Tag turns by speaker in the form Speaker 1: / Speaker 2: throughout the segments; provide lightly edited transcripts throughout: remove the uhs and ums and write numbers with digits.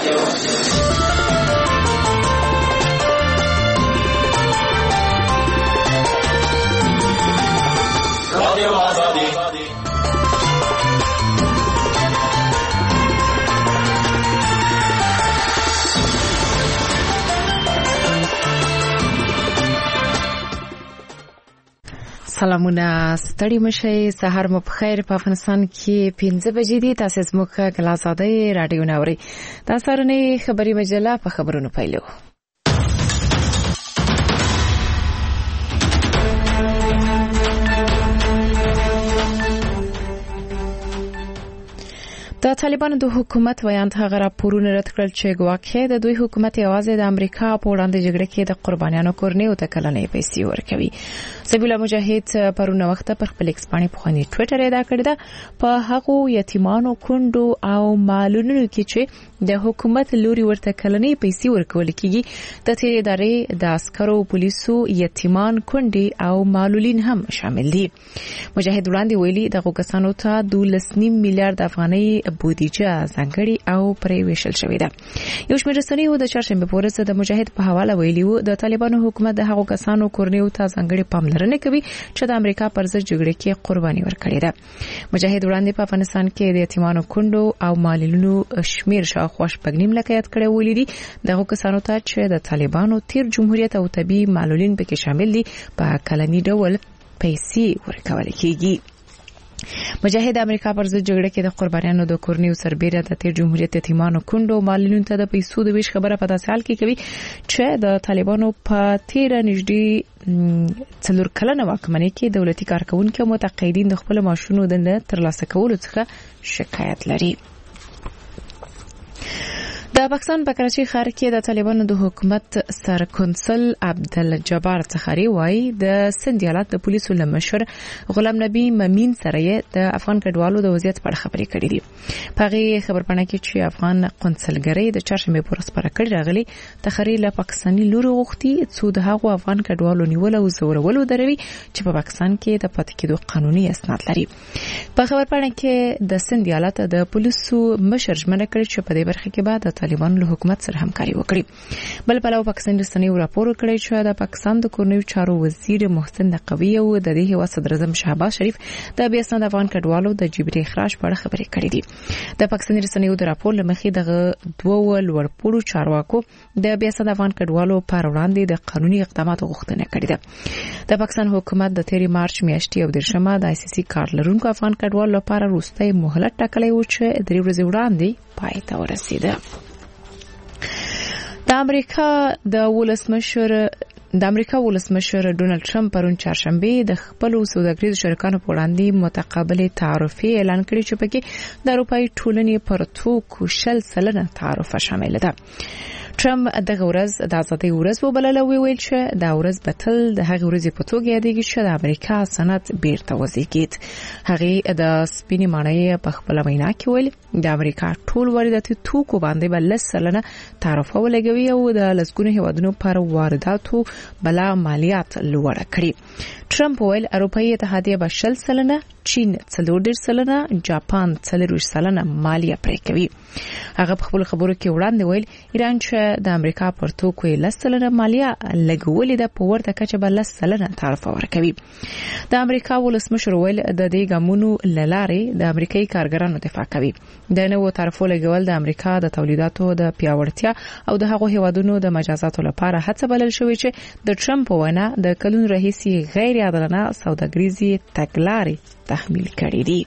Speaker 1: سلامونه ستړي مشي سحر مو بخیر په افغانستان کې 15 بجې دي تاسو زموږ کلاساده رادیو نوري تاسو رنه خبري مجله په خبرونو پیلو د طالبانو د حکومت ویاند هغه راپورونه رد کړل چې ګواکې د دوی حکومت یوازې د امریکا په وړاندې جګړه کې د قربانیانو کورنۍ او تکلنې پیسې ورکوي. سبیل مجاهد پرونه وخت پر خپل ایکس باندې په خوني ټوئیټر ادا کړی دا په هغه یتیمانو کندو او مالونو کې چې د حکومت لوري ورته کلنې پیسې ورکول کیږي د تیر ادارې د عسکرو پولیسو یتیمان کندي او مالولین هم شامل دي. مجاهد وړاندې ویلي دغه کسانو ته 12.5 میلیارډ افغانۍ بودیجه ځانګړي او پرې ویشل شوې ده. یو شمېر رسنیو د چهارشنبه په ورځ د مجاهد په حواله ویلي وو د طالبانو حکومت د هغو کسانو کورنیو ته ځانګړي پاملرنه کوي چې د امریکا پر ضد جګړه کې قرباني ورکړي ده. مجاهد وړاندې په افغانستان کې د یتیمانو کندو او مالونو شمیر شاوخوا 8.5 لک یاد کړي ولیدي دغه کسانو ته چې د طالبانو تیر جمهوریت او طبي مالولین پکې شامل دي په کلنی ډول پیسې ورکول کیږي. مجاهد امریکا پر ضد جګړه کې د قربانیانو د کورنیو سربېره د تیر جمهوریت یتیمانو کندو مالونو ته د پیسو د ویش خبره په داسې حال کې کوي چې د طالبانو په تیر نږدې څلور کلنه واکمنۍ کې دولتي کارکونکو او متقاعدین د خپل معاشونو د ترلاسه کولو څخه شکایت لري. د پاکستان په کراچۍ ښار کې د طالبانو د حکومت سر کونسل عبدالجبار صخري وايي د سند ایالت د پولیسو لمشر غلام نبی ممین سره د افغان کډوالو د وضعیت په اړه خبرې کړې دي. په هغه خبرپاڼه کې چې افغان قونسلګرۍ د چهارشنبه په ورځ پر کړی راغلي تخري له پاکستاني لوري غوښتي څو د هغو افغان کډوالو نیول او زورولو دروي چې په پاکستان کې د پاتې کېدو قانوني اسناد لري. په خبرپاڼه کې د سند ایالت د پولیسو مشر ژمنه کړې چې په دې برخه کې بعد طالبانو له حکومت سره همکاري وکړي. بل پلو پاکستان رسنیو راپور کړی چې د پاکستان د کورنیو چارو وزیر محسن نقوی او د دې هیواد صدر اعظم شهباز شریف د بیا اسناد افغان کډوالو د جبري اخراج په اړه خبرې کړې دي. د پاکستان رسنیو د راپور لمخې د دوه لوړپوړو چارواکو د بیا اسناد افغان کډوالو پر وړاندې د قانوني اقداماتو غوښتنه کړې ده. د پاکستان حکومت د 13 مارچ میاشتې او د شمه د آی سی سی کار لرونکو افغان کډوالو لپاره وروستۍ مهلت ټاکلې و چې 3 ورځې وړاندې پای ته ورسیده. د امریکا ولسمشر ډونالد ټرمپ پرون چهارشنبه د خپل سوداګریزو شریکانو په وړاندې متقابل تعرفه اعلان کړی چې پکې د اروپאי ټولنې پر توکو 10% تعرفه شامل ده. ټرمپ دغه ورځ د ازادۍ ورځ وبلله ویل چې دا ورځ به تل د هغې ورځې په توګه یادېږي چې د امریکا صنعت بیرته وزېږید. هغې د سپینې ماڼۍ په خپله وینا کې ویل د امریکا ټول وارداتي توکو باندې به 10% تعرفه ولګوي او د لسګونو هیوادونو پر وارداتو بلا مالیات لوړه کړي. ټرمپ ویل اروپאי اتحادیه به 10%، چین 14%، جاپان 4% مالیه پرې کوي. هغه په خپل خبرو کې وړاندې ویل ایران چې د امریکا پر توکو 10% مالیه لګولې ده په ورته کچه به 10% تعرفه ورکوي. د امریکا ولسمشر ویل د دې ګامونو لارې د امریکایي کارګرانو دفاع کوي. د نوو تعرفو لګول د امریکا د تولیداتو د پیاوړتیا او د هغو هیوادونو د مجازاتو لپاره هڅه بلل شوې چې د ټرمپ وینا د کلونو راهیسې غیر عادلانه سوداګریزي تګلارې تحمیل کړې دي.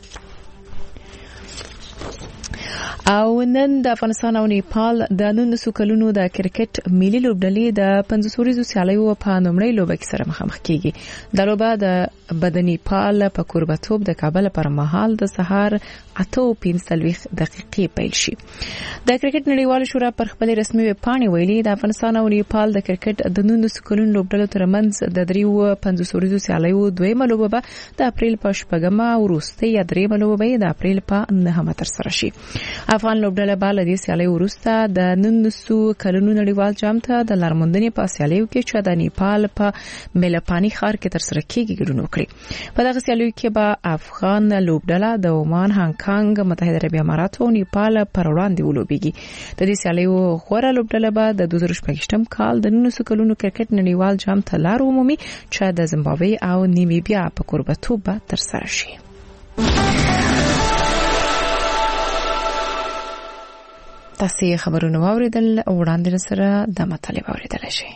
Speaker 1: او نن د افغانستان او نیپال د 19 کلونو د کرکټ ملي لوبډلې د 500 سیالیو په نومړۍ لوبه کې سره مخامخ کیږي. د لوبه د نیپال په کوربتوب د کابل پر مهال د سهار 8:45 دقیقې پیل شي. د کرکټ نړیوال شورا پر خپل رسمي ویب پاڼې ویلي د افغانستان او نیپال د کرکټ د 19 کلونو لوبډلو ترمنځ د 500 سیالیو دویمه لوبه به د اپریل په 8مه او وروستۍ درېمه لوبه د اپریل په 9مه تر سره شي. افغان لوبډله به له دې سیالۍ وروسته د 1900 کلونو نړیوال جام ته د لارموندنې په سیالیو کې چې د نیپال په ملپانی ښار کې ترسره کیږي ګډون وکړي. په دغه سیالیو کې به افغان لوبډله د عمان، هانګ کانګ، متحده عربي امارات او نیپال پر وړاندې ولوبېږي. د دې سیالیو غوره لوبډله به د 2018 کال د 1900 کلونو کرکټ نړیوال جام ته لار ومومي چې د زیمبابوې او نیمیبیا په کوربتوب به ترسره شي. تاسو خبرونه واوریدل، وړاندې سره د مطالب اوریدل شي.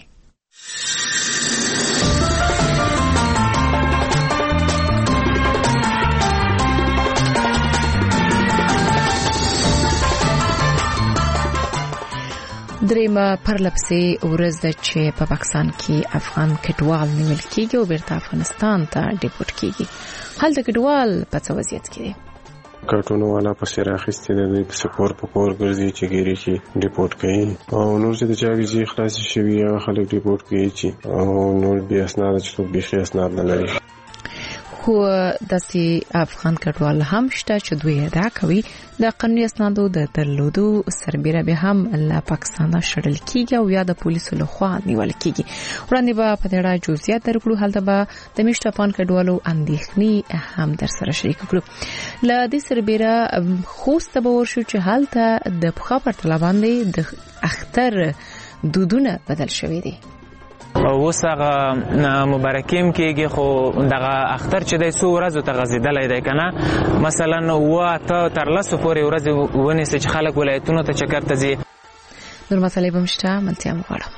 Speaker 1: دریمه پرلپسې ورځ ده چې په پاکستان کې افغان کډوال نیول کېږي او بیرته افغانستان ته ډیپورټ کېږي. هلته کډوال په څه وضعیت کې دي؟
Speaker 2: کارټونو والا په سر اخیستې د سپور په کور ګرځي چې ګيري کې ډیپورټ کوي او نور چې د چا ویزې خلاص شوی هغه خلک ډیپورټ کوي چې او نور بیا اسناد چې به اسناد نه لري.
Speaker 1: خو داسې افغان کډوال هم شته چې دوی ادعا کوي د قانوني اسنادو د درلودو سربېره به هم له پاکستانه شړل کیږي او یا د پولیسو لخوا نیول کیږي. وړاندې به په دې اړه جزئیات درکړو. هلته به د میشت افغان کډوالو اندېښنې هم در سره شریک کړو. له دې سربېره خوست به ورشو چې هلته د پخوا پرتله باندې د اختر دودونه بدل شوي دي.
Speaker 3: اوس هغه مبارکیم کېږي خو دغه اختر چې د څو ورځو ته غزیدلې ده کنه، مثلا واته تر لاسو پورې ورځې ونیسي چې خلک ولایتونو ته چکر ته ځي.
Speaker 1: نور مسالې به مشته منتیا مغواړم.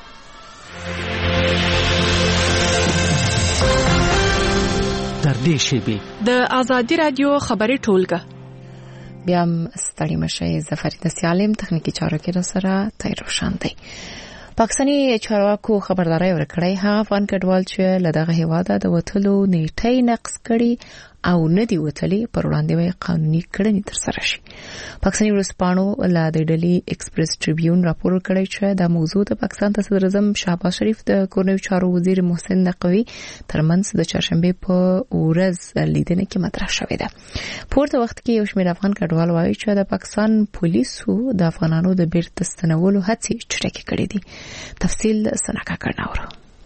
Speaker 4: تر دې شیبې
Speaker 5: د آزادي رادیو خبري ټولګه
Speaker 1: بیا ستړي مشه زفرید سیالم تخنیکی چارو کې را سره تای روشن دی. پاکستاني چارواکو خبرداري ورکړې هغه افغان کډوال چې له دغه هیواده د وټلو نیټه نقص کړي او ندی وټلې پر وړاندې وي قانوني کړنې تر سره شي. پاکستاني ورسپانو له د ډیلی ایکسپریس ټریبیون راپور کړی چې د موضوع د پاکستان د صدر اعظم شهباز شریف د کورنیو چارو وزیر محسن نقوی ترمنځ د چهارشنبه په ورځ لیدنه کې مطرح شوې ده. پورته وخت کې یو شمېر افغان کډوال وایي چې د پاکستان پولیسو د افغانانو د بیرته ستنولو هڅې چټکې کړې دي. تفصیل سناکا کرناورو.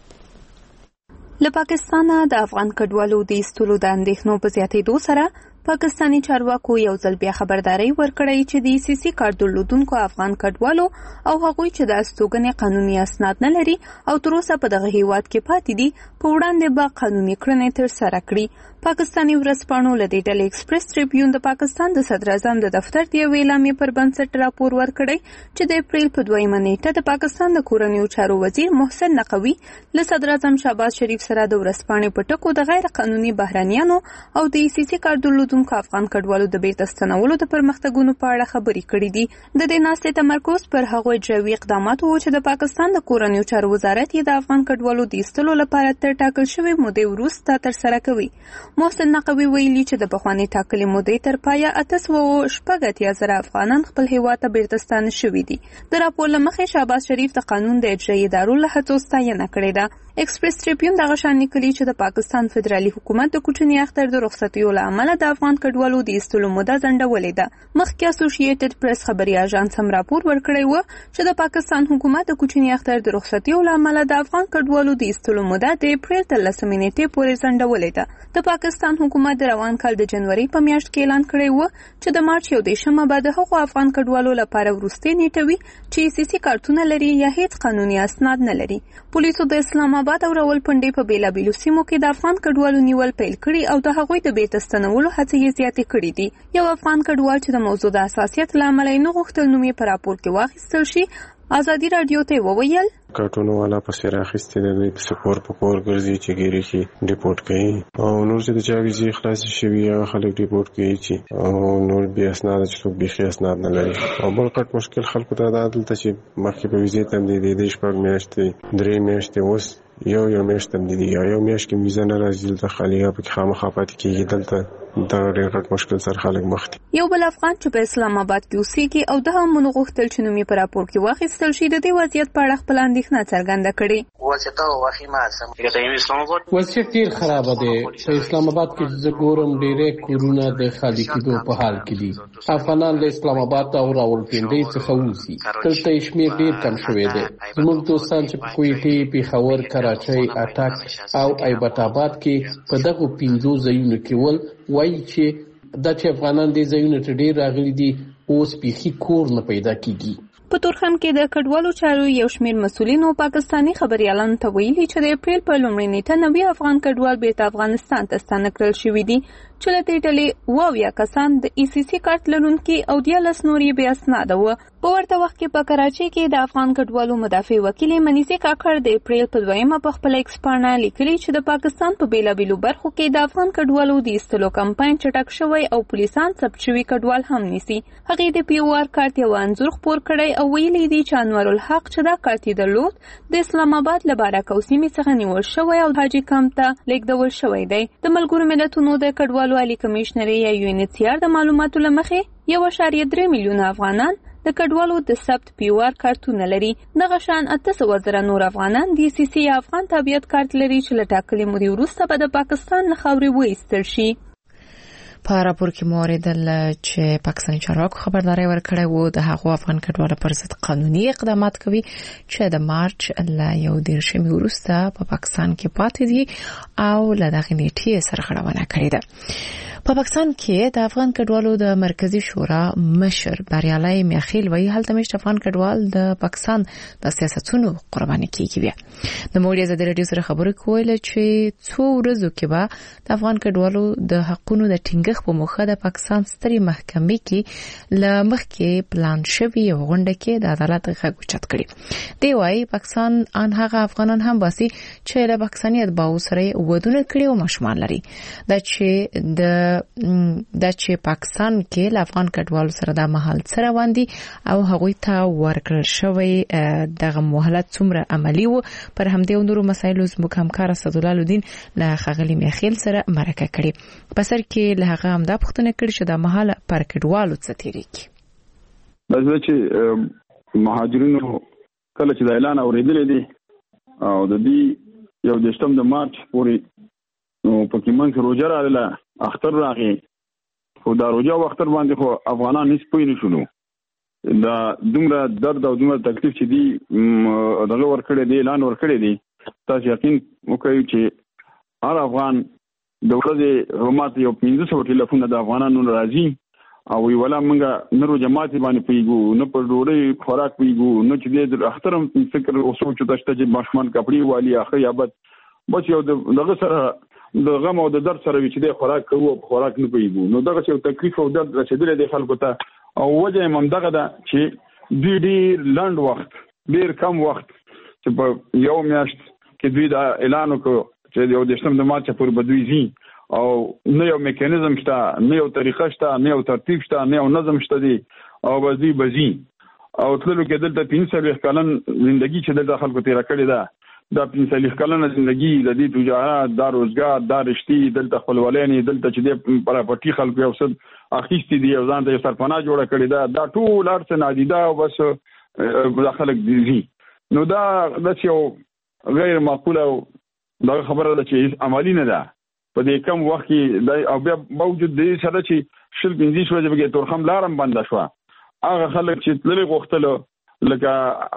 Speaker 6: له پاکستانه د افغان کډوالو د ایستلو د اندېښنو په زیاتېدو سره پاکستاني چارواکو یو ځل بیا خبرداري ورکړې چې د سیاسي کارت درلودونکو افغان کډوالو او هغوی چې د استوګنې قانوني اسناد نه لري او تر اوسه په دغه هیواد کې پاتې دي په وړاندې به قانوني کړنې تر سره کړي. پاکستاني ورځپاڼو له دې ډلې ایکسپریس ټریبیون د پاکستان د صدر اعظم د دفتر د یوې اعلامیې پر بنسټ راپور ورکړی چې د اپریل په 2 نیټه د پاکستان د کورنیو چارو وزیر محسن نقوی له صدر اعظم شهباز شریف سره د ورځپاڼې په ټکو د غیر قانوني بهرانيانو او د سیاسي کارت درلودونکو افغان کډوالو د بیرته ستنولو د پرمختګونو په اړه خبرې کړې دي. د دې ناستې تمرکز پر هغو اجرایي اقداماتو و چې د پاکستان د کورنیو چارو وزارت یې د افغان کډوالو د ایستلو لپاره تر ټاکل شوې مودې وروسته ترسره کوي. محسن نقوی ویلي چې د پخوانۍ ټاکلې مودې تر پایه 880,000 افغانان خپل هیواد ته بیرته ستانه شوي دي. د راپور له مخې شهباز شریف د قانون د اجرایي ادارو له هڅو ستاینه کړې ده. ایکسپریس ټریبیون دغه شان لیکلي چې د پاکستان فدرالي حکومت د کوچني اختر د رخصتیو له امله د افغان کډوالو د ایستلو موده ځنډولې ده. مخکې اسوسییټډ پریس خبري اژانس هم راپور ورکړی و چې د پاکستان حکومت د کوچني اختر د رخصتیو له امله د افغان کډوالو د ایستلو موده د اپریل 13 نیټې پورې ځنډولې ده. د پاکستان حکومت د روان کال د جنوري په میاشت کې اعلان کړی و چې د مارچ 1 به د هغو افغان کډوالو لپاره وروستۍ نیټه وي چې سیاسي کارتونه لري یا هیڅ قانوني اسناد نه لري. پولیسو د اسلام آباد او راولپنډۍ په بیلابیلو سیمو کې د افغان کډوالو نیول پیل کړي او د هغوی د بیرته ستنولو هڅې یې زیاتې کړې دي. یو افغان کډوال چې د موضوع د حساسیت له امله یې نه غوښتل نوم یې په راپور کې واخیستل شي آزادي رادیو ته وویل
Speaker 2: کارټونو والا په سر اخیستې د سپور په کور ګرځي چې ګيري کې ډیپورټ کوي او نور چې د چا ویزې خلاص شوی هغه خلک ډیپورټ کوي چې او نور بیا اسناد چې به اسناد نه لري. او بل کټ مشکل خلکو ته د عدالت چې مخکې په ویزې تم دي د شپږ میاشتې 3 میاشتې اوس یو میاشت تم دي یو میاشت کې ویزه نه راځي د خالیه په خامخا پاتې کېږي. دلته دا ډېر غټ مشکل سره خلک مخ دي.
Speaker 6: یو بل افغان چې په اسلام آباد کې اوسېږي او د هم غوښتل چې نومي په راپور کې واخیستل شي د دې وضعیت په اړه خپل اندېښنه څرګنده کړې.
Speaker 7: وضعیت ډېر خراب دی. په اسلام آباد کې زه ګورم ډېرې کورونه د خالي کېدو په حال کې دي. افغانان له اسلام آباد او راولپنډۍ څخه وځي. دلته شمېر ډېر کم شوی دی. زموږ دوستان چې په کویټې، پېښور، کراچۍ، اټک او ایبټ آباد کې په دغو 5 ځایونو کې ول وایي چې دا چې افغانان دې ځایونو ته ډېر راغلي دي اوس بیخي کور نه پیدا کېږي.
Speaker 6: په تورخم کې د کډوالو چارو یو شمېر مسؤلینو پاکستاني خبريالانو ته ویلي چې د اپریل په لومړۍ نیټه 90 افغان کډوال بیرته افغانستان ته ستانه کړل شوي دي چې له دې ډلې 80 کسان د ECC کارت لرونکي او 14 نور یې بې اسناده وو. په ورته وخت کې په کراچۍ کې د افغان کډوالو مدافع وکیل منیزه کاکړ د اپریل په 2 په خپل ایکس باندې لیکلي چې د پاکستان په بیلابیلو برخو کې د افغان کډوالو د ایستلو کمپاین چټک شوی او پولیسان ثبت شوي کډوال هم نیسي. هغه د POR کارت یو انځور خپور کړی او ویلي دي چې انور الحق چې دا کارت درلود د اسلام آباد له بارک او سیمې څخه نیول شوی او حاجی کمپ ته لیږدول شوی دی. د ملګرو ملتونو د کډوالو عالی کمشنر یا UNHCR د معلوماتو له مخې 1.3 میلیونه افغانان د کډوالو د ثبت POR کارتونه لري. دغه شان 800,000 نور افغانان د ECC یا افغان تابعیت کارت لري چې له ټاکلې مودې وروسته به د پاکستان له خاورې وایستل شي.
Speaker 1: په راپور کې موریدل چې پاکستاني چارواکو خبرداري ورکړې وو د هغو افغان کډوالو پر ضد قانوني اقدامات کوي چې د مارچ ل 11 وروسته په پاکستان کې پاتې دي او له دغه نیټې سره خړونه کړې ده. په پاکستان کې د افغان کډوالو د مرکزی شورا مشر بریالي میاخیل وایي هلته مشت افغان کډوال د پاکستان د سیاستونو قرباني کیږي. د موډي زده رادیو سره خبرې کوله چې څو ورځې کې به د افغان کډوالو د حقوقو د ټینګښت په موخه د پاکستان ستري محکمې کې لمخ کې پلان شوی غونډه کې د عدالت غږ اوچت کړي. دی وایي پاکستان ان هغه افغانان هم باسي چې له پاکستاني اتباعو سره ودونه کړي او مشمال لري. دا چې پاکستان کې له افغان کډوالو سره د محل سره وندي او هغوی ته ورکړل شوی دغه مهلت څومره عملی وو. پر همدې نورو مسایلو زموږ همکار اسدالله لودین له خغلی میخیل سره مرکه کړي. په سر کې له هغه هم دا پوښتنه کړې چې د محل پر کډوالو څه تیریږي.
Speaker 8: دا چې مهاجرینو کله چې د اعلان اوریدلې دي او د دې یو دشتم د مارچ پورې نو پکې منځ روزه راغله اختر راغی خو دا روزه وختر باندې خو افغانان هیڅ پوه نه شول. دا دومره درد او دومره تکلیف چې دی دغه ورکړی دی اعلان ورکړی دی تاسو یقین وکړئ چې هر افغان د ورځې همات یو 1500 ټلیفون د افغانانو راځي او ویولا موږ نه رو جماعت باندې پیګو نه پر ډوړې خوراک پیګو نه چې د اخترم فکر او سوچ تاسو ته چې ماشمان کپڑے والی اخر یابت بس یو دغه سره د غم او د درد سره چې د خوراک کوو خوراک نه پیګو نو دغه یو تکلیف او درد رسیدل د خلکو ته او وجه هم دغه ده چې دوی ډیر لاند وخت ډیر کم وخت چې په یو میاشت کې دوی دا اعلان وکړ چې یو دشتم د مارچ پورې بدوي زی او نه یو میکانیزم شته نه یو طریقه شته نه یو ترتیب شته نه یو نظم شته دی او بزی او تللو کې دلته 300 کلن ژوندۍ چې د خلکو تیر کړی ده دا 500 کلن ژوندۍ د دې تجارت دا روزګار دا رشتي دلته خپلولاني دلته چې د پراپرټي خلکو یو څه اخیستي دي او ځان ته سرپناه جوړه کړی دا ټول ارڅ نادیده او بس خلک دي نو دا یو غیر معقوله دا خبره ده چې عملی نه ده په دې کم وخت کې او بیا موجود دي سره چې شل 15 ورځې به تورخم لارم بند شو هغه خلک چې تللی غوښتل لکه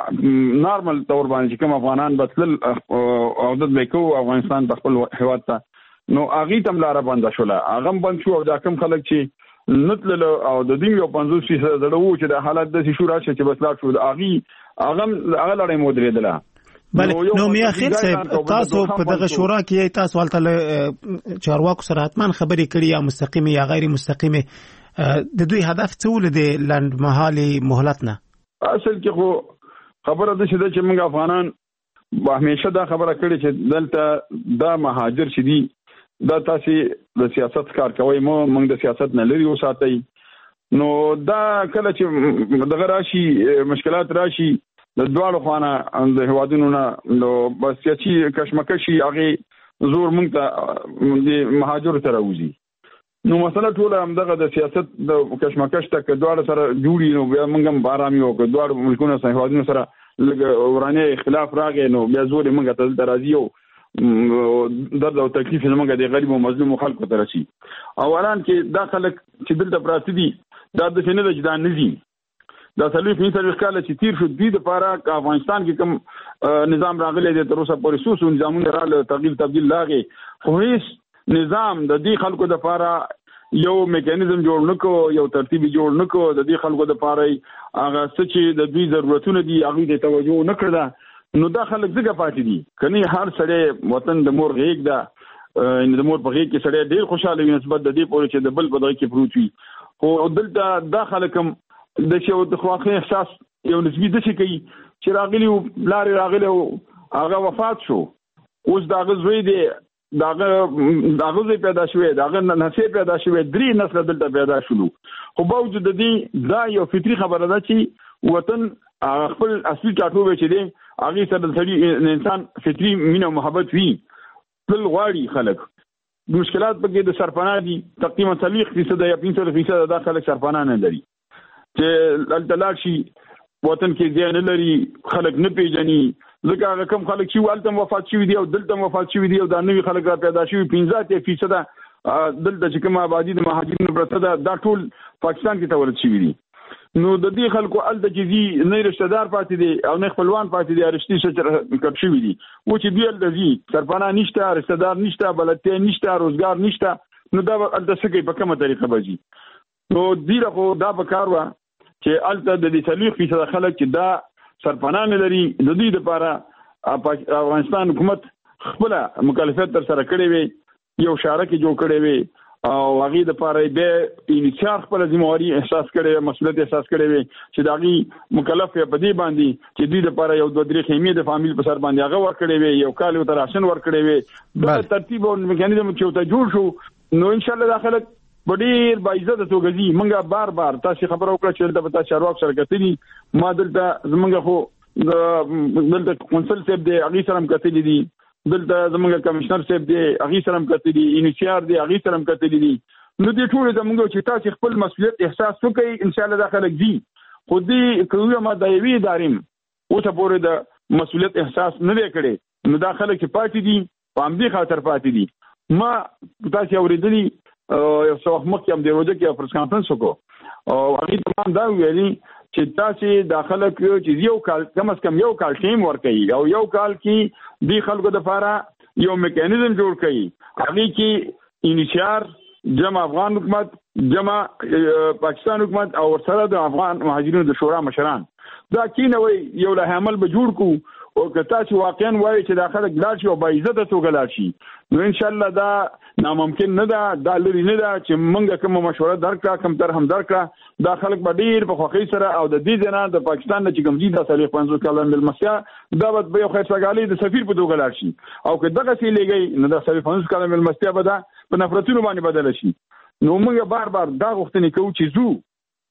Speaker 8: نارمل تور باندې چې کوم افغانان بتل او د لیکو افغانستان د خپل هیواد ته نو اغه تم لار بند شو هغه بند شو او دا کوم خلک چې نتل او د دې یو 50% زړه وو چې د حالت د شو راشه چې بس لا شو هغه لړۍ مودریدله
Speaker 9: بله نو میاخیل صاحب تاسو په دغه شورا کې تاسو ولته چارواکو سره حتمان خبرې کړې یا مستقیمه یا غیر مستقیمه د دوی هدف څه ول دي لاند محالي مهلت نه
Speaker 8: اصل کې خو خبره ده چې موږ افغانان همیشه دا خبره کړې چې دلته دا مهاجر چې دي دا تاسو د سیاست کار کوي موږ د سیاست نه لري وساتئ نو دا کله چې دغه راشي مشکلات راشي د دوالو خانه د هوادونو نه نو بس سیاسي کشمکشي هغه زور موږ ته د مهاجر تر راوځي نو مسله ټول هم دغه د سیاست د کشمکش ته کډوړ سره جوړی نو بیا موږ هم بارامي او کډوړ ملکونو سره هوادونو سره لږ ورانه اختلاف راغی نو بیا زور موږ ته درازي او درد او تکلیف موږ د غریب او مظلوم خلکو ته رسي. اولان کې دا خلک چې دلته پراته دي دا د څنګه د جدان نه دي دا سلوي فیصد کال چې تیر شو د لپاره افغانستان کې کوم نظام راغلی دی تر اوسه پورې سوسو نظامونه راغلي تغییر تبديل لاغي خو هیڅ نظام د دې خلکو د لپاره یو میکانیزم جوړ نکو یو ترتیب جوړ نکو د دې خلکو د لپاره هغه څه چې د دوی ضرورتونه دي هغه ته توجه نکړه. نو دا خلک څنګه پاتې دي کني هر سړی وطن د مور غیږ ده د مور په غیږ کې سړی ډیر خوشاله وي نسبت د دې پورې چې د بل په دغه کې پروت وي. خو دلته دا خلک هم د شو د خواخې احساس یو نسبی د شي کوي چې راغلی لارې راغلی هغه وفات شو اوس دا غزوی دی دا غزوی پیدا شوی دا غ نسې پیدا شوی 3 نسل دلته پیدا شول. خو باوجود د دې دا یو فطری خبره ده چې وطن خپل اصلي ټاټوبه چې دی هغه سره د انسان فطری مینه او محبت وي بل غواړي خلک. مشکلات پکې د سرپناه دي تقریبا 30% یا 50% د خلک سرپناه نه لري چې التلال شي وطن کې ځای نه لري خلک نه پیژني ځکه هغه کم خلک چې والته وفات شوي دي او دلته وفات شوي دي او دا نوي خلک را پیدا شوي 15% دلته چې کوم آبادی د مهاجرینو پرته دا ټول پاکستان کې تولد شوي دي. نو د دې خلکو الته چې نه رشتہ دار پاتې دي او نه خپلوان پاتې دي رښتې سره کټ شوي دي و چې دی الته سرپناه نشته رشتہ دار نشته بلدتیا نشته روزګار نشته نو دا الته څه کوي په کومه طریقه بږي. نو دیره خو دا پکار و چې الته د دې 30% خلک چې دا سرپناه نه لري د دې لپاره افغانستان حکومت خپل مکلفیت تر سره کړې وي یو شارک جوړ کړې وي او هغه د لپاره به انشاء خپل ذمہواری احساس کړي مسؤلیت احساس کړي وي چې داغي مکلف په دې باندې چې دوی د لپاره یو 2-3 خیمې د فامیل په سر باندې هغه ور کړي وي یو کال یو تراشن ور کړي وي د ترتیب او میکانیزم چې ته جوړ شو نو ان شاء الله داخله ډیر باعزت توګه زی منګه بار تاسو خبرو وکړه چې د پتا چارواک سره کتلی ما دلته زمونږ خو دلته کونسل صاحب دی هغه سره هم کتلی دي دلته زمونږ کمشنر صاحب دی هغه سره هم کتلی دي انیشیار دی هغه سره هم کتلی دي. نو دې ټول زمونږ چې تاسو خپل مسؤلیت احساس وکړئ ان شاء الله داخله دي خو دې کومه مدایوي داریم او ته پورې د مسؤلیت احساس نه وکړي نو داخله کې پاتې دي په همدې خاطر پاتې دي. ما تاسو اوریدلی یو څو وخت مخکې هم د روزه کې پرس کانفرنس وکړو او هغه تمام دا ویلي چې تاسو داخله کړو چې یو کال کم از کم یو کال ټیم ورکړي او یو کال کې دی خلکو د لپاره یو میکانیزم جوړ کړي هغه کې انیشیار جمع افغان حکومت جمع پاکستان حکومت او سره د افغان مهاجرینو د شورا مشران دا کینوي یو له عمل به جوړ کو او کته چې واقعا وایي چې داخله ګلار شي او با عزت توګه لاړ شي نو ان شاء الله دا ناممکن نه ده دا لري نه ده چې موږ کوم مشوره درکړه کوم تر هم درکړه دا خلک به ډیر په خوخي سره او د دې ځنه د پاکستان نه چې کوم دي د 50 کلن ملمسیا دا به یو خیر سګالي د سفیر په توګه لاړ شي او که دغه سی لګي نو د 50 کلن ملمسیا به دا په نفرتونو باندې بدل شي. نو موږ بار دا غوښتنه کوو چې زو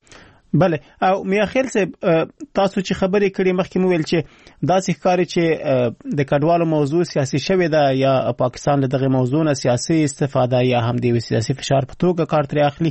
Speaker 9: بله او میاخیل صاحب تاسو چې خبرې کړې مخکې مو ویل چې دا ښکاري چې د کډوالو موضوع سیاسي شوې ده یا پاکستان دغه موضوع نه سیاسي استفاده یا هم د سیاسي فشار په توګه کار تر اخلي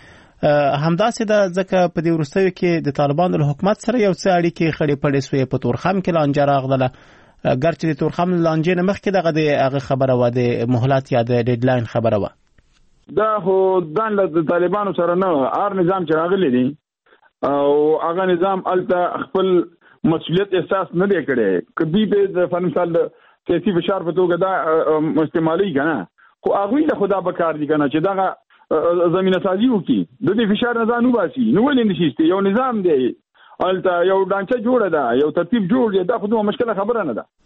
Speaker 9: همداسې ده ځکه په دې وروستیو کې د طالبانو له حکومت سره یو څه اړیکې خړې پړې سوې په تورخم کې لانجه راغله ګرچې د تورخم لانجې نه مخکې دغه هغه خبره و د مهلت یا د ډیډلاین خبره و
Speaker 8: دا خو دان له طالبانو سره نه هر نظام چې راغلی دی او هغه نظام الته خپل مسؤلیت احساس نه دی کړی کدی په فن مثال سیاسي فشار په توګه دا استعمالي کنه خو هغه له خدا بکار دي کنه چې دا زمينه سازي وکي د دې فشار نه ځانو باسي نو ولې نشي یو نظام دی الته یو ډانچه جوړه ده یو ترتیب جوړ دی دا خو دوه مشکله خبره نه ده.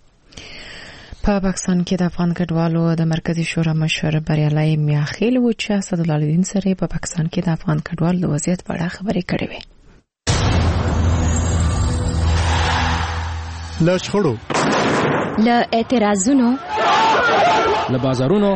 Speaker 1: په پاکستان کې د افغان کډوالو د مرکزی شورا مشر بریالي میاخیل و چې اسدالله الدین سره په پاکستان کې د افغان کډوالو د وضعیت په اړه خبرې کړې وې.
Speaker 4: له شخړو
Speaker 10: له اعتراضونو
Speaker 4: له بازارونو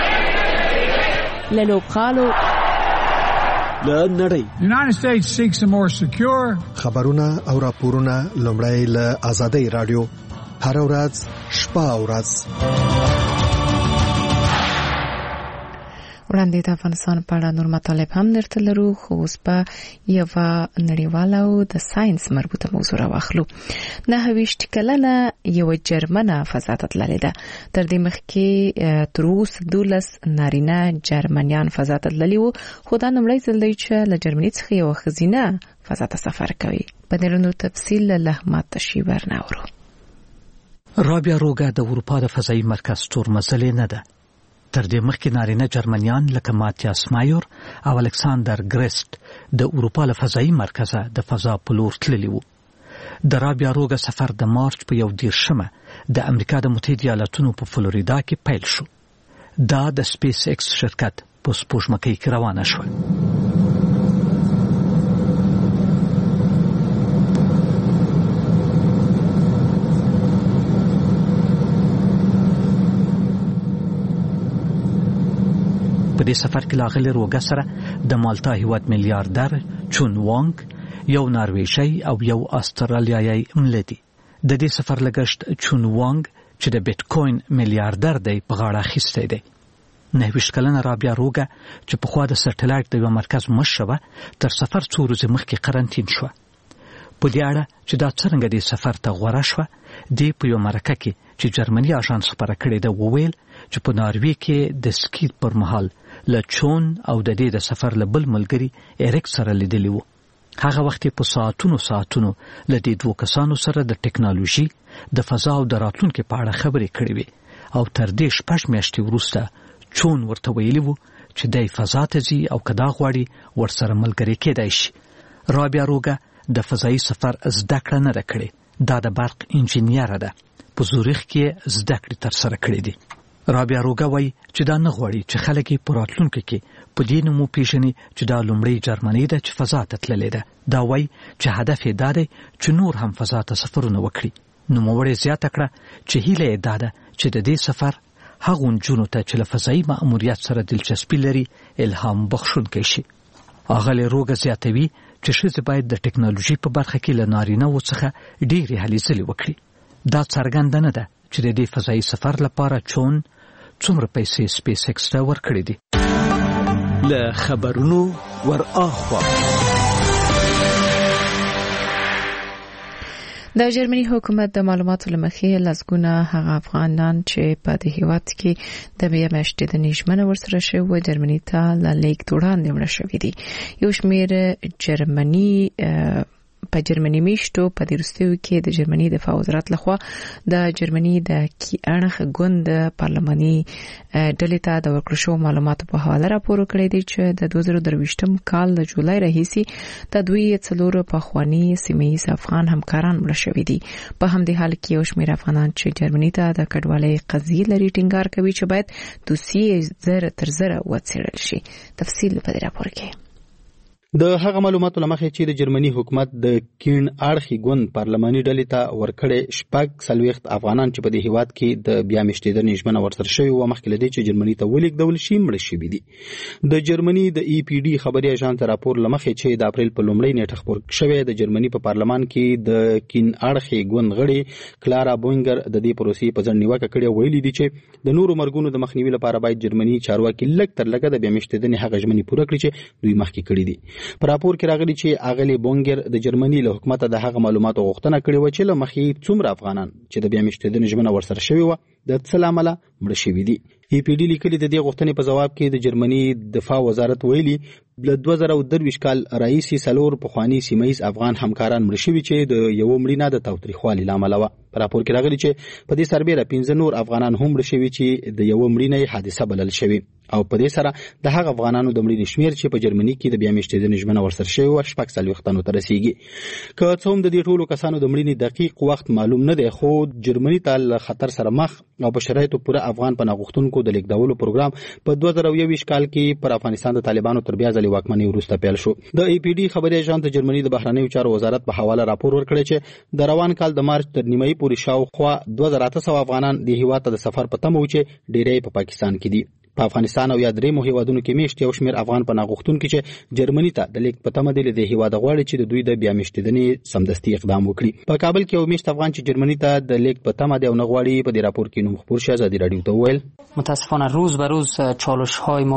Speaker 10: له لوبخالو
Speaker 4: له نړۍ
Speaker 11: United States seeks a more secure
Speaker 12: خبرونه او راپورونه لومړی له آزادۍ رادیو هر ورځ شپه او ورځ
Speaker 1: وړاندې د افغانستان په اړه نور مطالب هم درته لرو، خو اوس په یو نړیواله او د ساينس مربوطه موضوع راوخلو. 29 کلنه یو جرمنه فضا ته تللې ده. تر دې مخکې تر اوسه 12 نارینه جرمنیان فضا ته تللي وو، خو دا لومړی ځل دی چې له جرمني څخه یو ښځینه فضا ته سفر کوي. په دې اړه تفصیل له احمد تشیبر ناورو.
Speaker 13: رابیا روګه د اروپا د فضایي مرکز تورمزلې نه ده. تر دې مخکې نارینه جرمنیان لکه ماتیاس مایور او الکساندر ګریسټ د اروپا له فضایي مرکزه د فضا په لور تللي وو. د رابیا روګه سفر د مارچ په 11 د امریکا د متحده ایالاتونو په فلوریدا کې پیل شو. دا د سپیس ایکس شرکت په سپوږمکۍ کې روانه شوه. په دې سفر کې لاغلي روګه سره د مالټا هیواد میلیارډر چون وانګ، یو نارویژی او یو استرالیایي ملدي. د دې سفر لګښت چون وانګ چې د بیت کوین میلیارډر دی په غاړه اخیستی دی. 29 کلنه رابیا روګه چې په خوا د سټلایټ د یو مرکز مشره تر سفر څو ورځې مخکې قرنټین شو. په دې اړه چې دا څنګه د سفر ته غوړه شو، دی په یو مرکه کې چې جرمني اژانس خبره کړې ده وویل چې په ناروی کې د سکی پر مهال له چون او د دې د سفر له بل ملګری ایریک سره لیدلی وو. هغه وخت په ساعتونو له دې دوه کسانو سره د ټکنالوژي د فضا او د راتلونکو په اړه خبرې کړې وې، او تر دې 6 میاشتې وروسته چون ورته ویلی وو چې د فضا ته ځي او کدا غواړي ورسره ملګری کېدای شي. رابیا روګه د فضایي سفر زده کړه نه کړې، دا د برق انجینیر ده. په زوریخ کې زده کړې تر سره کړې دي. رابیا روګه وایي چې دا نه غواړي چې خلک په راتلونکو کې په دې نومو پیژني چې دا لومړی جرمني ده چې فضا ته تللې ده. دا وایي چې هدف یې دا دی چې نور هم فضا ته سفرونه وکړي. نوموړې زیاته کړه چې هیله یې دا ده چې د دې سفر هغو نجونو ته چې له فضایي مأموریت سره دلچسپي لري الهام بخښونکی شي. اغلې روګه زیاتوي چې ښځې باید د ټکنالوژي په برخه کې له نارینه‌وو څخه ډېرې هلې ځلې وکړي. دا څرګنده نه ده چې د دې فضایي سفر لپاره چون څومره پیسې سپیس ایکس ته ورکړې دي.
Speaker 4: له خبرونو ور اخوا
Speaker 1: د جرمني حکومت د معلوماتو لمخې لسګونه هغه افغانان چې په دې هیواد کې د بیا میاشتې د نژمنه ورسره شوی جرمني ته له لیک وړاندې مړه شوی دي. یو شمېر جرمني په جرمني میشتو په دې وروستیو کې د جرمني دفاع وزارت لخوا د جرمني د کی اړخ ګوند پارلماني ډلې ته د ورکړل شوو معلوماتو په حواله راپور کړی دی چې د 2023م کال د جولای راهیسې د دوی څلور پخوانی سیمه‌ییز افغان همکاران مړه شوي دي. په همدې حال کې یو شمېر افغانان چې جرمني ته د کډوالۍ قضیې لري ټینګار کوي چې باید دوسیې زره تر زره وڅېړل شي. تفصیل په دې راپور کې.
Speaker 14: د هغه معلوماتو لمخې چې د جرمني حکومت د کین اړخي ګوند پارلماني ډلې ته ورکړې 40 افغانان چې په دې هیواد کې د بیا میاشتې د نژمنه ورسره شوی و مخکې لدی چې جرمني ته ولیږدول شي مړه شوي دي. د جرمني د ای پی ډي خبري اژانس راپور لمخې چې د اپریل په لومړۍ نیټه خبر شوی د جرمني په پارلمان کې د کین اړخي ګوند غړي کلارا بوینګر د دې پروسې په ځان نیوکه کړې ویلي دي چې د نورو مرګونو د مخنیوي لپاره باید جرمني چارواکي لږ تر لږه د بیا میاشتې د هغه ژمنې پوره کړي چې دوی مخکې کړې دي. په راپور کې راغلي چې اغلی بونګر د جرمني له حکومت د هغه معلوماتو غوښتنه کړې و چې له مخې څومره افغانان چې د بیا میاشتې د نژمنه ورسره شوی و د څلامله مړه شوي دي. ای پی ډي لیکلي د دې غوښتنې په جواب کې د جرمني دفاع وزارت ویلي له 2023 کال راهیسې څلور پخوانی سیمه‌ییز افغان همکاران مړه شوي چې د یو مړینه د تاوتریخوالي لامل و. په راپور کې راغلي چې په دې سربېره 15 نور افغانان هم مړه شوي چې د یو مړینې حادثه بلل شوی او په دې سره د هغه افغانانو د مړینې شمیر چې په جرمني کې د بیا میاشتې د نژمنه ورسره شوی و 40 ته رسیدي. که څه هم د دې ټولو کسانو د مړینې دقیق وخت معلوم نه دی، خو جرمني ته له خطر سره مخ او په شرایطو پوره افغان پناه غوښتونکو د لیږدولو پروګرام په 2021 کال کې پر افغانستان د طالبانو تر بیا ځلې واکمنۍ وروسته پیل شو. د ای پی ډي خبري اژانس د جرمني د بهرنیو چارو وزارت په حواله راپور ورکړی چې د روان کال د مارچ تر نیمایي پورې شاوخوا 2800 افغانان د هیواد ته د سفر په تمه و چې ډېری په پاکستان کې دي. په افغانستان او یا درې مو هیوادونو کې میشت یو شمېر افغان پناه غوښتونکي چې جرمني ته د لیک په تمه دي د هیواد غواړي چې د دوی د بیا میشتېدنې سمدستي اقدام وکړي. په کابل کې یو میشت افغان چې جرمني ته د لیک په تمه دی او نه غواړي په دې راپور کې نوم خپور شي ازادي رادیو ته وویل
Speaker 15: متاسفانه روز به روز چالش‌های ما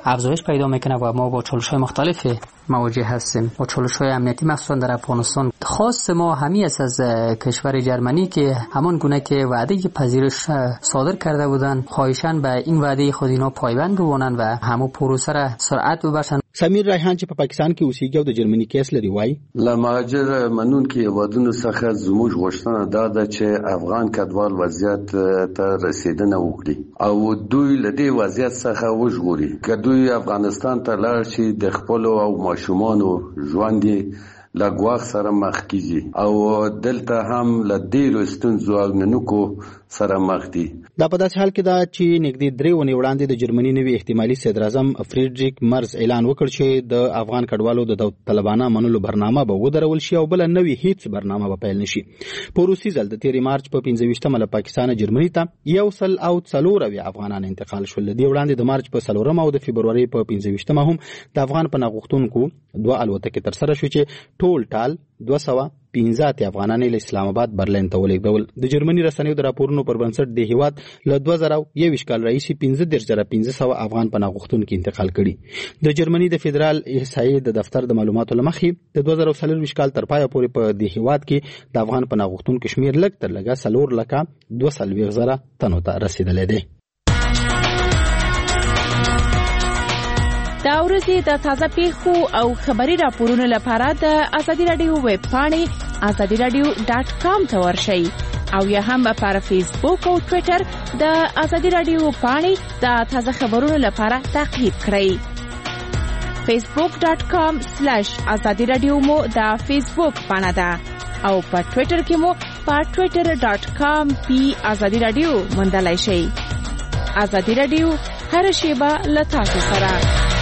Speaker 15: افزایش پیدا میکنه و ما با چالش‌های مختلفی مواجه هستیم. با چالش‌های امنیتی مخصوصا در افغانستان. خاص ما همین است از کشور جرمنی که همان گونه که وعده پذیرش صادر کرده بودند خواهشاً به این وعده خود اینا پایبند بمانند و همو پروسه را سرعت ببخشند.
Speaker 14: سمیر ریحان چې په پاکستان کې اوسېږي او د جرمني کیس لري وایي
Speaker 16: له مهاجر منونکو هیوادونو څخه زموږ غوښتنه دا ده چې افغان کډوال وضعیت ته رسیدنه وکړي او دوی له دې وضعیت څخه وژغوري که دوی افغانستان ته لاړ شي د خپل او ماشومانو ژوند له ګواښ سره مخ کیږي او دلته هم له ډېرو ستونزو او ننوکو سره مخ دي.
Speaker 14: دا په داسې حال کې ده چې نږدې 3 ونې وړاندې د جرمني نوي احتمالي صدراعظم فریډریک مرز اعلان وکړ چې د افغان کډوالو د طالبانه منلو برنامه به ودرول شي او بل نوې هیڅ برنامه به پیل نشي. په روسي ځل د 13 مارچ په 15مه له پاکستان جرمني ته 104 افغانان انتقال شول. د وړاندې د مارچ په 4 او د فبرवरी په 15مه هم د افغان پناه غوښتونکو 2 الوتکې تر سره شو چې ټول ټال 215 افغانان له اسلام آباد برلین ته ولېږدول. د جرمني رسنیو د راپورونو پر بنسټ د هیواد له 2021 کال راهیسې 15500 افغان پناه غوښتونکي انتقال کړي. د جرمني د فدرال احصایې د دفتر د معلوماتو لمخې د 2024 کال تر پایه پورې په د هیواد کې د افغان پناه غوښتونکو شمیر لږ تر لږه 4,240,000 تنو ته رسیدلی دی.
Speaker 5: دا ورځې د تازه پیښو او خبري راپورونو لپاره د ازادي رادیو ویب پاڼې azadiradio.com ته ورشئ او یا هم پر فیسبوک او ټوئیټر د ازادي رادیو پاڼې د تازه خبرونو لپاره تعقیب کړئ. facebook.com/azadiradio مو د فیسبوک پاڼه ده او په ټوئیټر کې مو په twitter.com/azadiradio موندلای شئ. ازادي رادیو هر شیبه له تاسو سره.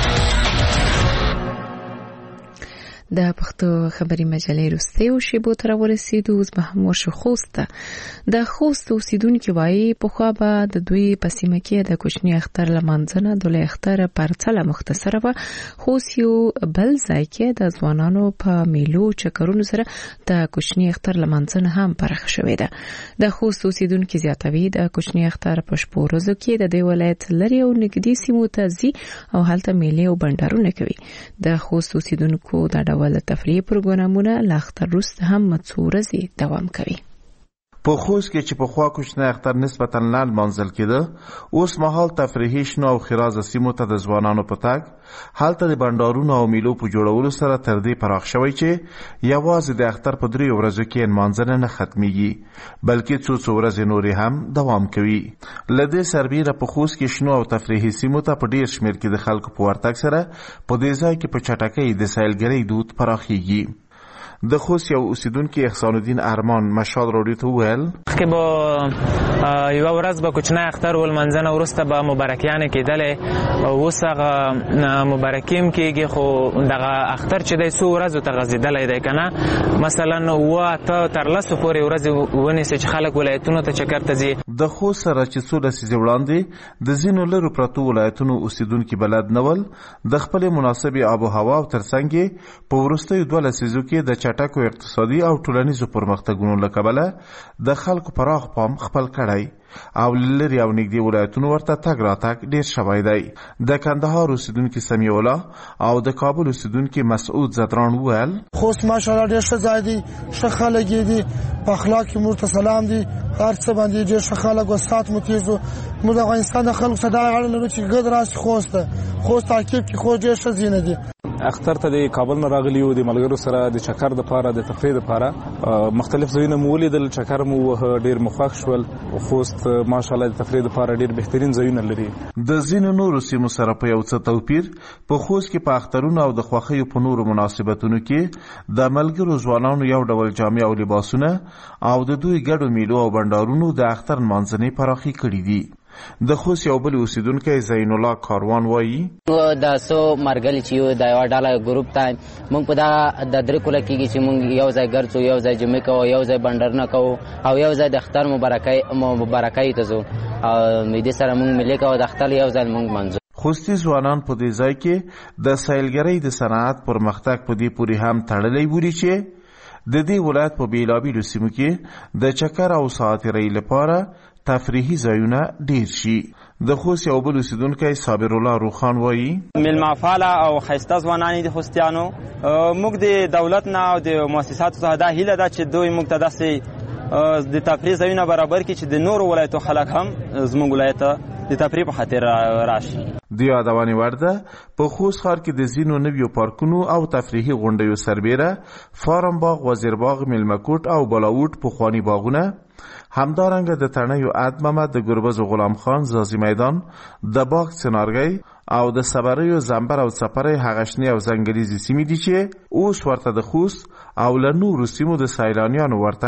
Speaker 1: د پښتو خبري مجلې وروستۍ شیبو ته ورسېدو. اوس به هم ورشو خوست ته. د خوست اوسیدونکي وایي پخوا به د دوی په سیمه کې د کوچني اختر لمانځنه د لوی اختر پرڅله مختصره وه، خو یو بل ځای کې د ځوانانو په میلو چکرونو سره د کوچني اختر لمانځنه هم پراخه شوې ده. د خوست اوسیدونکي زیاتوي د کوچني اختر په شپو ورځو کې د دې ولایت لري او نږدې سیمو ته ځي او هلته میلې او بنډارونه کوي. د خوست اوسیدونکو د ول تفریح پروګرامونه لا اختر وروسته هم څو ورځې دوام کوي.
Speaker 17: په خوست کې چې په خوا کوچنی اختر نسبتا لاندې منځل کېده، اوس مهال تفریحي شنو او خرازه سیمو ته د ځوانانو په تګ هلته د بنډارونو او میلو په جوړولو سره تر دې پراخ شوی چې یوازې د اختر په 3 ورځو کې نمانځنه نه ختميږي بلکې څو ورځې نورې هم دوام کوي. لدې سربیره په خوست کې شنو او تفریحي سیمو ته په ډیر شمیر کې د خلکو په ورتګ سره په دې ځای کې په چټکۍ د سیلګرۍ دود پراخیږي. د خوست یو اوسیدونکي احسان الدین ارمان مشال راډیو ته ویل
Speaker 3: که با یو ورځ به کوچنی اختر ولمنځنه وروسته به مبارکیانې کېدلې، اوس هغه مبارکیم کېږي خو دغه اختر چې دی څو ورځو ته غځېدلی دی که نه، مثلا 8 تر 10 پورې ورځې ونیسي چې خلک ولایتونو ته چکر ته ځي.
Speaker 17: د خوست سره چې څو لسیزې وړاندې د ځینو لرو پرتو ولایتونو اوسیدونکي بلد نه ول، د خپلې مناسبې آب و هوا او ترڅنګ په وروستیو 2 لسیزو کې د چټکو اقتصادي او ټولنیزو پرمختګونو له کبله د خلکو پراخ پام خپل کړی او لري او نږدې ولایتونو ورته تګ راتګ ډیر شوی دی. د کندهار اوسیدونکي سمیع الله او د کابل اوسیدونکي مسعود زدران ویل
Speaker 18: خوست ماشاءالله ډیر ښه ځای دی، ښه خلک دي، په اخلاق کې مرته سلام دي، هر څه باندې ډیر ښه خلک او سات مو تیزو. موږ د افغانستان د خلکو صدا غړ لرو چې ګد راس خوست تعقیب کې خو ډیر ښه زینه دي.
Speaker 19: اختر ته د کابل نه راغلی و، د ملګرو سره د چکر د پاره د تفریح د پاره مختلف ځایونه مو ولیدل، چکر مو ډیر مخاخ شول. خوست ماشاءالله د تفریح د پاره ډیر بهترین ځایونه لري.
Speaker 17: د ځینو نورو سیمو سره په یو څه توپیر په خوست کې په اخترونو او د خوښیو په نورو مناسبتونو کې د ملګرو ځوانانو یو ډول جامې او لباسونه او د دوی ګډو میلو او بنډارونو د اختر نمانځنې پراخي کړي دي. د خوست یو بل اوسیدونکی زین الله کاروان وایي
Speaker 20: د سو مرګلی چې یو د یو ډاله ګروپ ته موږ په دا د درې کوله کېږي چې موږ یو ځای ګرځو، یو ځای جمعې کوو، یو ځای بنډارونه کوو او یو ځای د اختر مبارکۍ ته ځو او دې سره موږ ملي کوو د اختر یو ځای موږ منځو.
Speaker 17: خوستي ځوانان په دې ځای کې د سیلګرۍ د صنعت پرمختګ په دې پورې هم تړلی بوري چې د دې ولایت په بیلابیلو سیمو کې د چکر او ساعترۍ لپاره تفریحي ځایونه ډیر شي. د خوست یو بل اوسیدونکی صابر الله روخان وایي
Speaker 21: میلمه فعاله او ښایسته ځوانان دي خوستیانو. موږ د دولت نه او د مؤسساتو څخه دا هیله ده چې دوی موږ ته داسې د تفریح ځایونه برابر کړي چې د نورو ولایتو خلک هم زموږ ولایت ته د تفریح په خاطر راشي.
Speaker 17: د یادونې وړ ده په خوست ښار کې د ځینو نویو پارکونو او تفریحي غونډیو سربیره فارم باغ، وزیر باغ، میلمه کوټ او بالاوټ پخواني باغونه، همدارنګه د تڼیو اد محمد، د ګربز غلام خان، زازي میدان، د باغ سنارګي او د صبریو زنبر او څپرې هغه شنې او ځنګلیزې سیمې دي چې اوس ورته د خوست او له نورو سیمو د سیلانیانو ورته